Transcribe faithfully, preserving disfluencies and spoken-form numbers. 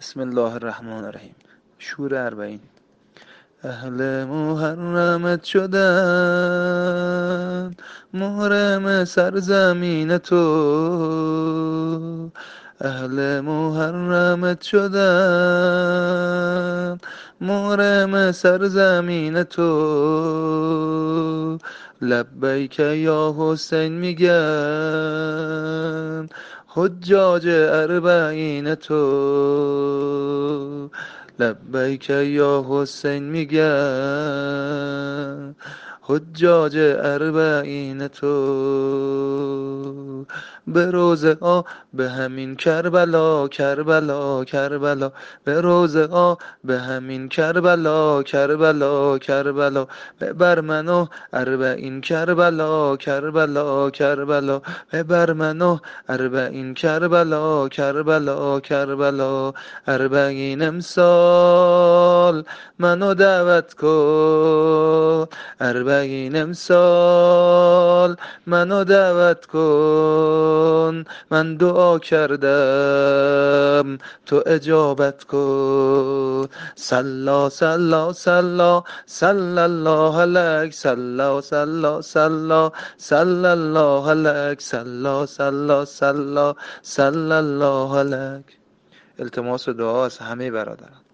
بسم الله الرحمن الرحیم. شور اربعین. اهل محرمت شدن، محرم سرزمین تو. اهل محرمت شدن، محرم سرزمین تو. لبیک یا حسین میگن حجاج اربعین تو. لبیک یا حسین میگن حجاج اربعین تو. به روزه ها به همین کربلا کربلا کربلا، به روزه ها به همین کربلا کربلا کربلا، ببر منو اربعین کربلا کربلا کربلا، ببر منو اربعین کربلا کربلا کربلا. اربعین امسال منو دعوت کن، اربعین امسال منو دعوت کن. من دعا کردم تو اجابت کن. صلا صلا صلا صلی الله علیک، صلا صلا صلا صلی الله علیک، صلا صلا صلا صلی الله علیک. التماس دعا از همه برادران.